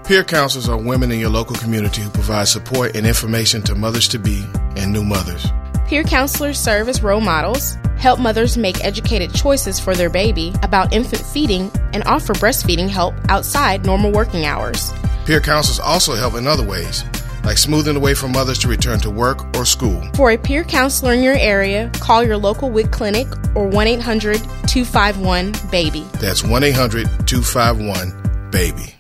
Peer counselors are women in your local community who provide support and information to mothers-to-be and new mothers. Peer counselors serve as role models, help mothers make educated choices for their baby about infant feeding, and offer breastfeeding help outside normal working hours. Peer counselors also help in other ways, like smoothing the way for mothers to return to work or school. For a peer counselor in your area, call your local WIC clinic or 1-800-251-BABY. That's 1-800-251-BABY.